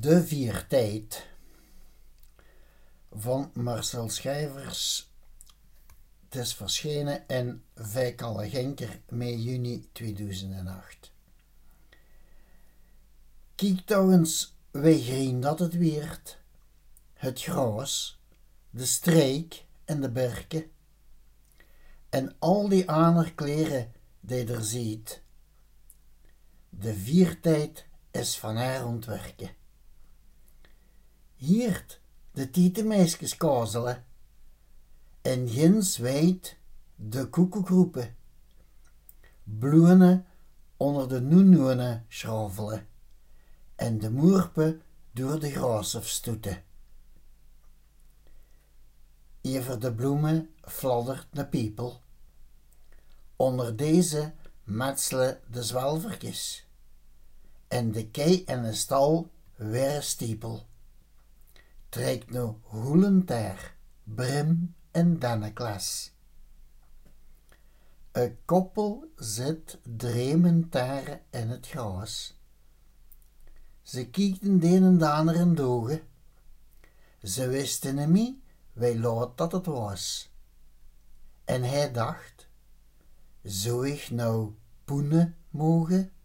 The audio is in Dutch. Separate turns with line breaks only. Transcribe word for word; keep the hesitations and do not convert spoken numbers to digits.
De Viertijd van Marcel Schijvers. Het is verschenen in Vijkalle Genker, mei juni tweeduizend acht. Kijk toch eens wie grien dat het weert. Het gras, de streek en de berken. En al die andere kleren die er ziet. De Viertijd is van haar ontwerken. Hiert de tietenmeisjes kazelen. En ginds wijd de koekoekroepen. Bloemen onder de noenoenen schravelen. En de moerpen door de grassen stoeten. Over de bloemen fladdert de piepel. Onder deze metselen de zwelvertjes. En de kei en de stal weer stiepel. Trekt nu hoelentaar, brim en denneklas. Een koppel zit dremend daar in het gras. Ze kiekten de een en de ander in de ogen. Ze wisten niet wie laat dat het was. En hij dacht, zou ik nou poenen mogen?